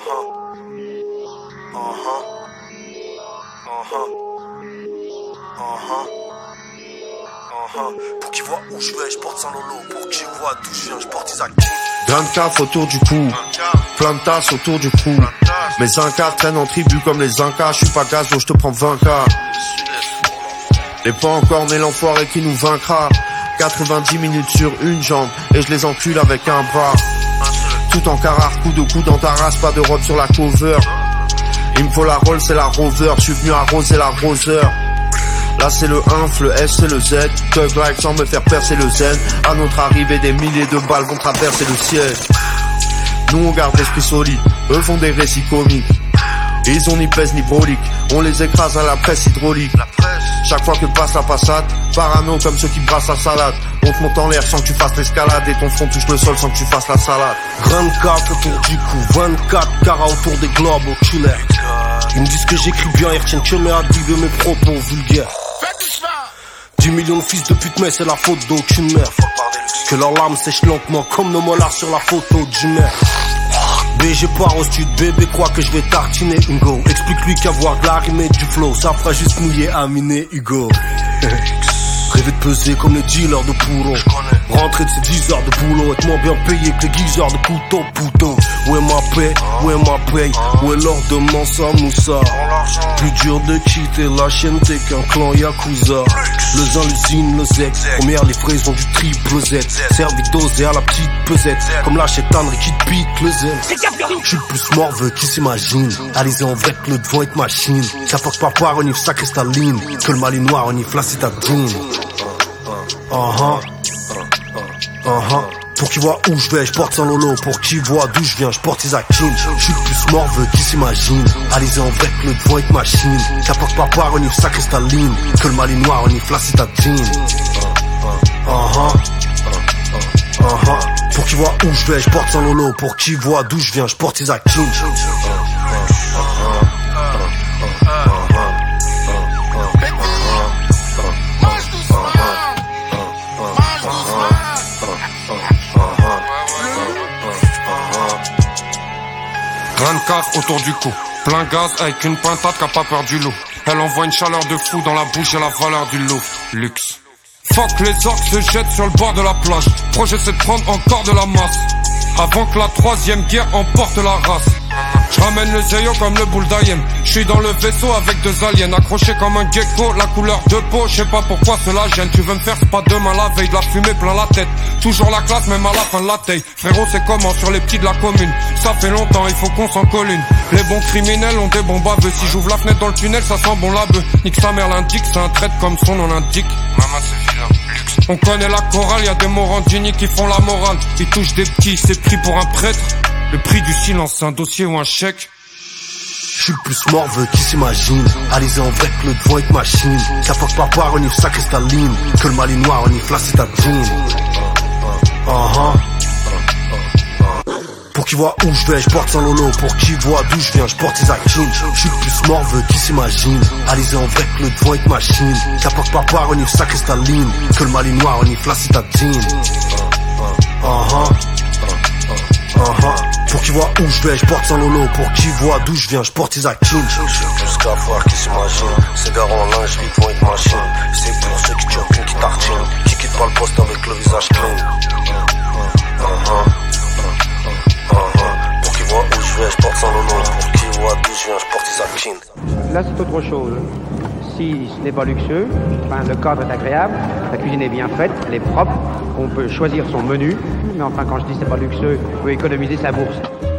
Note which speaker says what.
Speaker 1: Pour qu'ils voient où je vais, je porte sans lolo. Pour qu'ils voient d'où je viens, je porte Isaac.
Speaker 2: Grain de caf autour du cou, plein de tasses autour du cou. Mes incas traînent en tribu comme les incas. Je suis pas gazo, je te prends 20K. Et pas encore né l'enfoiré qui nous vaincra. 90 minutes sur une jambe et je les encule avec un bras. Tout en carrare, coup de coup dans ta race, pas de robe sur la cover. Il me faut la Roll, c'est la Rover. Je suis venu arroser la roseur. Là c'est le 1, le S c'est le Z. Thug like sans me faire percer le zen. À notre arrivée des milliers de balles vont traverser le ciel. Nous on garde l'esprit solide, eux font des récits comiques. Ils ont ni pèse ni brolique, on les écrase à la presse hydraulique. Chaque fois que passe la passade, parano comme ceux qui brassent la salade. On te monte en l'air sans que tu fasses l'escalade et ton front touche le sol sans que tu fasses la salade.
Speaker 3: 24 autour du cou, 24 carats autour des globes oculaires. Ils me disent que j'écris bien, ils retiennent que mes hadiths et mes propos vulgaires. 10 millions de fils de pute mais c'est la faute d'aucune mère. Que leurs larmes sèchent lentement comme nos molars sur la photo du maire. BG part au stud, bébé croit que je vais tartiner une go. Explique-lui qu'avoir de la rime et du flow, ça fera juste mouiller Aminé Hugo. Rêver de peser comme les dealers de pourreau. Rentrer de ces 10 heures de boulot, être moins bien payé que les guiseurs de couteau puto. Où est ma paix, où est ma paye, où est l'or de Mansa Moussa. Plus dur de quitter la chaîne t'es qu'un clan Yakuza. Le zin, l'usine, le Z, première livraison du triple Z. Servi dosé à la petite pesette, comme la chétanerie qui te pique le Z. Je suis le plus morveux qui s'imagine. Alizé en vrai que le devant est machine. Ça porte pas par renifle sa cristalline. Que le malinois renifle la citadine. Pour qu'ils voient où je vais, je porte sans lolo. Pour qu'ils voient d'où je viens, je porte Isaac King. Je suis le plus morveux qui s'imagine. Alizé en vrai que le devant est machine. Ça porte pas par renifle sa cristalline. Que le malinois renifle la citadine. Pour qu'ils voient où je vais, je porte sans lolo. Pour qu'ils voient d'où je viens, je porte Isaac King.
Speaker 4: Grain de caf autour du cou, plein gaz avec une pintade qui a pas peur du loup. Elle envoie une chaleur de fou dans la bouche et la valeur du loup. Luxe. Fuck les orques se jettent sur le bord de la plage. Projet c'est de prendre encore de la masse avant que la troisième guerre emporte la race. Je ramène le zéyo comme le boule d'Ayem. Je suis dans le vaisseau avec 2 aliens accrochés comme un gecko, la couleur de peau, je sais pas pourquoi cela gêne. Tu veux me faire, c'est pas demain la veille, de la fumée plein la tête. Toujours la classe même à la fin de la taille. Frérot c'est comment sur les petits de la commune. Ça fait longtemps, il faut qu'on s'en colle une. Les bons criminels ont des bons baveux. Si j'ouvre la fenêtre dans le tunnel, ça sent bon la bœuf. Nique sa mère l'indique, c'est un trait comme son nom l'indique. Maman c'est vilain, luxe. On connaît la chorale, y'a des Morandini qui font la morale. Ils touchent des petits, c'est pris pour un prêtre. Le prix du silence, c'est un dossier ou un chèque.
Speaker 3: Je suis le plus morveux qui s'imagine. Alizé en vrai que le devant est machine. Ça porte pas par renifle sa cristalline. Que le malinois renifle la citadine. Pour qu'ils voient où je vais, je porte sans lolo. Pour qu'ils voient d'où je viens, je porte Isaac King. Je suis le plus morveux qui s'imagine. Alizé en vrai que le devant est machine. Ça porte pas par renifle sa cristalline. Que le malinois renifle la citadine. Pour qu'ils voient où je vais, je porte sans lolo. Pour qu'ils voient d'où je viens, je porte Isaac King.
Speaker 1: Je suis plus cafard qui s'imagine. C'est garant en lingerie devant une machine. C'est pour ceux qui tuent qui tartinent. Qui quittent pas le poste avec le visage clean. Pour qu'ils voient où je vais, je porte sans lolo. Pour qu'ils voient d'où je viens, je porte Isaac King.
Speaker 5: Là c'est autre chose. Si ce n'est pas luxueux, enfin, le cadre est agréable, la cuisine est bien faite, elle est propre, on peut choisir son menu, mais enfin quand je dis c'est pas luxueux, on peut économiser sa bourse.